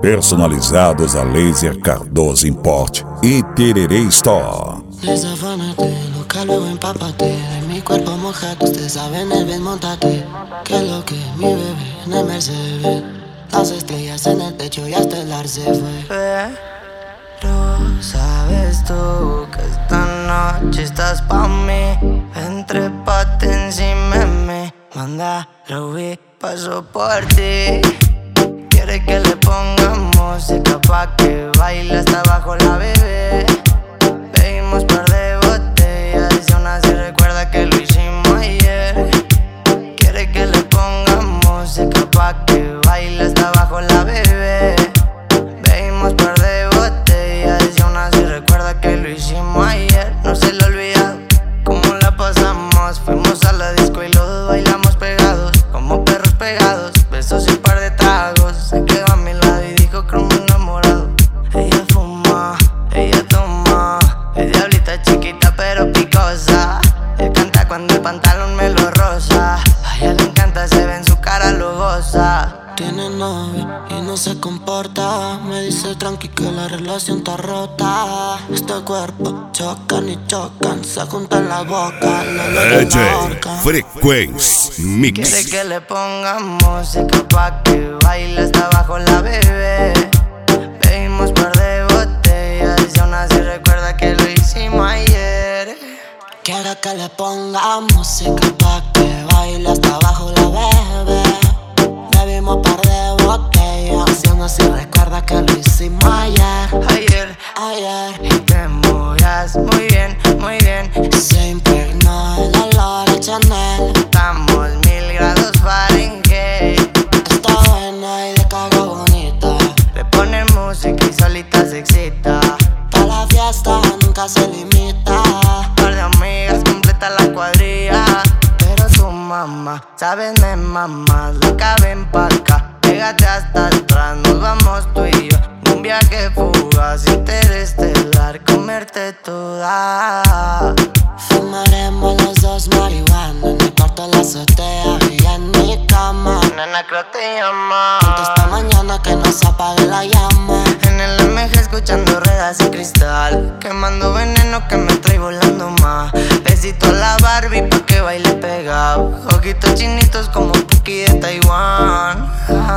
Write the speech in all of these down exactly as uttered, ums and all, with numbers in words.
Personalizados a laser Cardoso Import y Tereré Store. Desafánate, loca, luego empápate. De mi cuerpo mojado, ustedes saben el bien, montate. Que lo que mi bebé en el Mercedes. Las estrellas en el techo y hasta el ar se fue. Pero sabes tú que esta noche estás pa' mí. Entrépate encima de mí. Manda, lo vi, paso por ti. Quiere que le pongamos música pa' que baile hasta abajo la bebé. Bebimos par de botellas y aún así recuerda que lo hicimos ayer. Quiere que le pongamos música pa' que baile hasta abajo la bebé. Bebimos par de botellas y aún así recuerda que lo hicimos ayer. No se le olvida cómo la pasamos. Fuimos a la disco y los dos bailamos pegados, como perros pegados. Besos y un par de tragos. Se quedó a mi lado y dijo que me enamorado. Ella fuma, ella toma. Es diablita chiquita pero picosa. Él canta cuando el pantalón me lo roza. A ella le encanta, se ve en su cara, lo goza. Tiene novio y no se comporta. Me dice tranqui que la relación está rota. Este cuerpo chocan y chocan, se juntan la boca. D J Frequency Mix. Quiere que le pongamos música pa' que baile hasta abajo la bebé. Bebimos par de botellas y aún así recuerda que lo hicimos ayer. Quiere que le ponga música pa' que baile hasta abajo la bebé. Bebimos par de botellas y aún así recuerda que lo hicimos ayer. Ayer, Ayer y te movías muy bien, muy bien. se impregnó el olor a Chanel. Estamos mil grados Fahrenheit. Está buena y de cago bonita. Le ponen música y solita se excita. Pa' la fiesta nunca se limita. Par de amigas completa la cuadrilla. Pero tu mamá, sabes de mamá, loca, ven pa' acá. Pégate hasta atrás, nos vamos tú y yo. Un viaje fugaz, interestelar, comerte toda. Fumaremos los dos marihuana en el cuarto de la azotea y en mi cama. Nena, creo te llama. Esta mañana que no se apague la llama. En el M G escuchando ruedas y cristal, quemando veneno que me trae volando más. Besito a la Barbie pa' que baile pegado. Ojitos chinitos como Puki de Taiwán.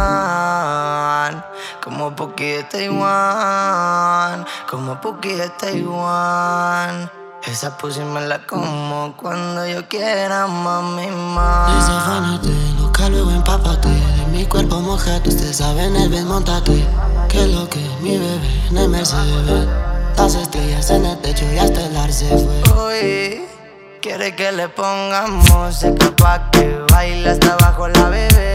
Ah, como Puki de Taiwán. Como Puki de Taiwán. Esa pussy me la como cuando yo quiera, mami, más. Desafánate, loca, luego empápate. De mi cuerpo mojado, ustedes saben el bien, montate. Que lo que mi bebé en el Mercedes. Las estrellas en el techo y hasta el ar se fue. Uy, quiere que le pongamos música pa' que baile hasta abajo la bebé.